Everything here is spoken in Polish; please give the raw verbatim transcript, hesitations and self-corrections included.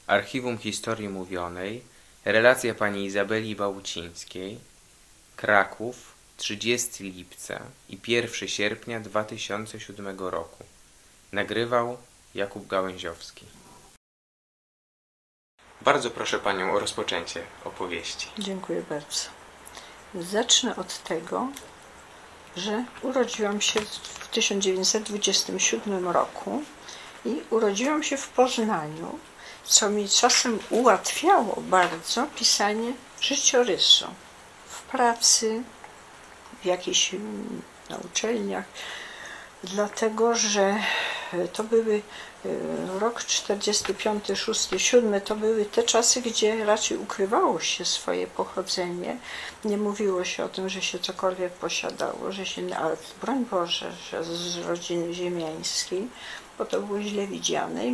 Archiwum Historii Mówionej, relacja pani Izabeli Bałucińskiej, Kraków, trzydziestego lipca i pierwszego sierpnia dwa tysiące siódmego roku. Nagrywał Jakub Gałęziowski. Bardzo proszę panią o rozpoczęcie opowieści. Dziękuję bardzo. Zacznę od tego, że urodziłam się w tysiąc dziewięćset dwudziestym siódmym roku i urodziłam się w Poznaniu, co mi czasem ułatwiało bardzo pisanie życiorysu w pracy, w jakichś na uczelniach, dlatego że to były rok czterdziesty piąty, szósty, siódmy, to były te czasy, gdzie raczej ukrywało się swoje pochodzenie. Nie mówiło się o tym, że się cokolwiek posiadało, że się, ale broń Boże, że z rodziny ziemiańskiej, bo to było źle widziane.